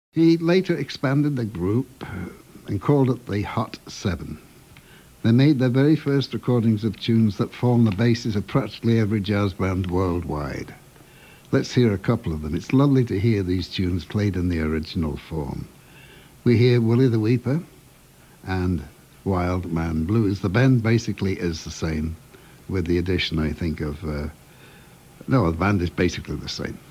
He later expanded the group and called it the Hot Seven. They made their very first recordings of tunes that form the basis of practically every jazz band worldwide. Let's hear a couple of them. It's lovely to hear these tunes played in the original form. We hear Willie the Weeper and Wild Man Blues. The band basically is the same, with the addition, I think, of... no, the band is basically the same.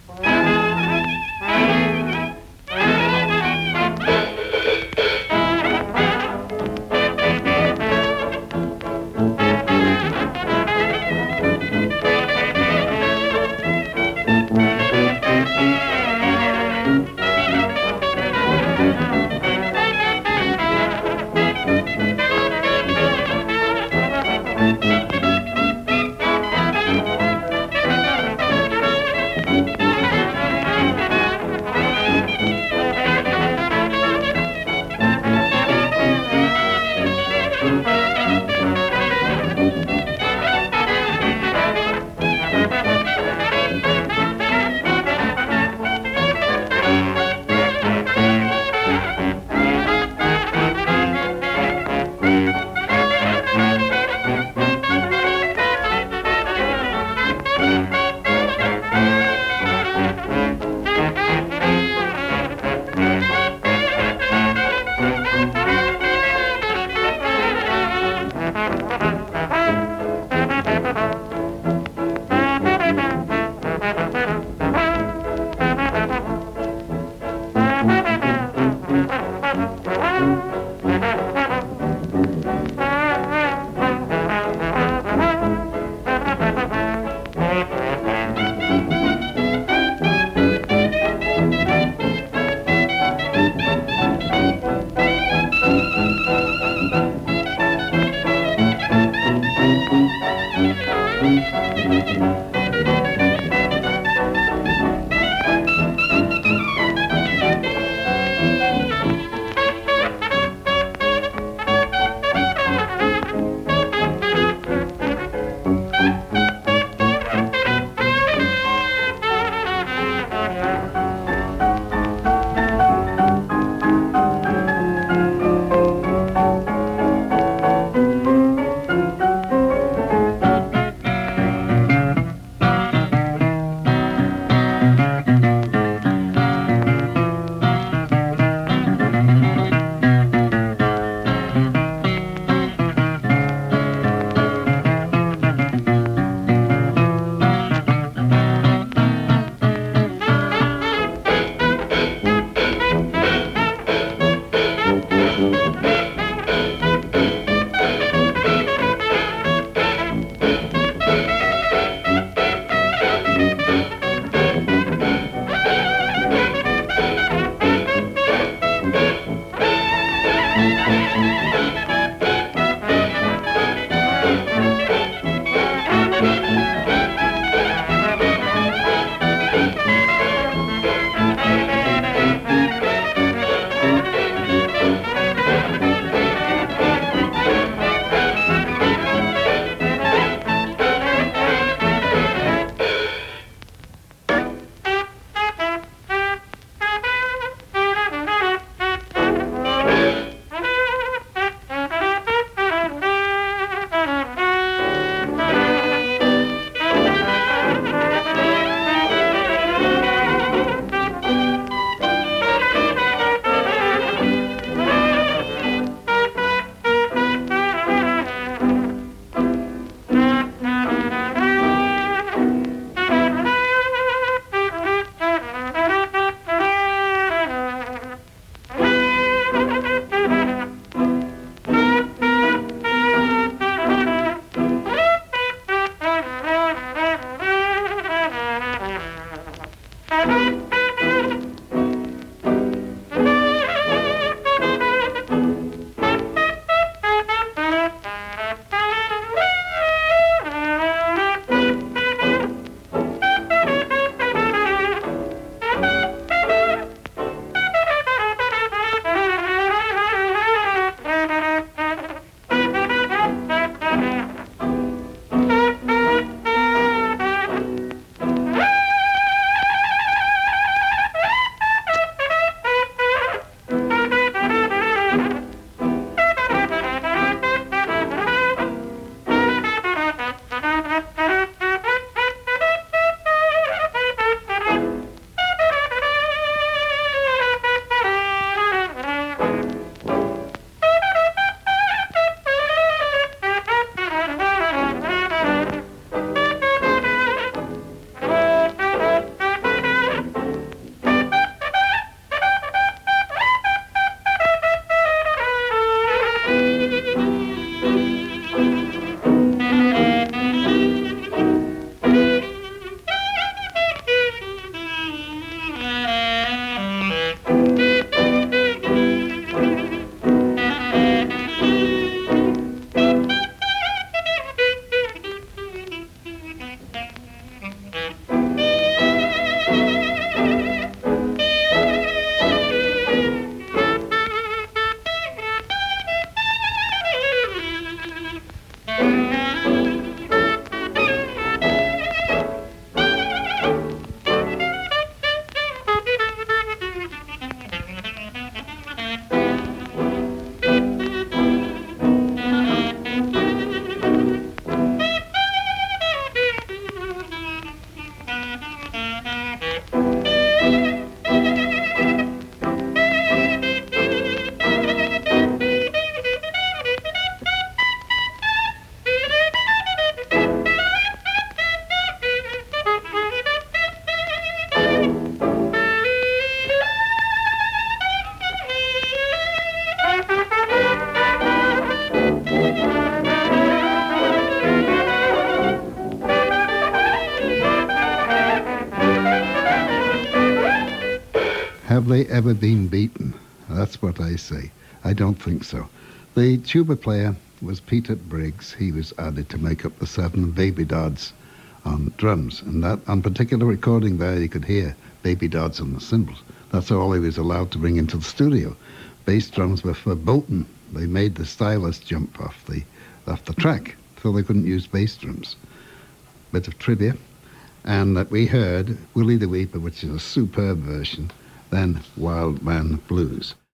they ever been beaten? That's what I say. I don't think so. The tuba player was Peter Briggs. He was added to make up the seven, and Baby Dodds on drums. And that on particular recording there, you could hear Baby Dodds on the cymbals. That's all he was allowed to bring into the studio. Bass drums were verboten. They made the stylus jump off the track, so they couldn't use bass drums. Bit of trivia. And that we heard Willie the Weeper, which is a superb version, then Wild Man Blues.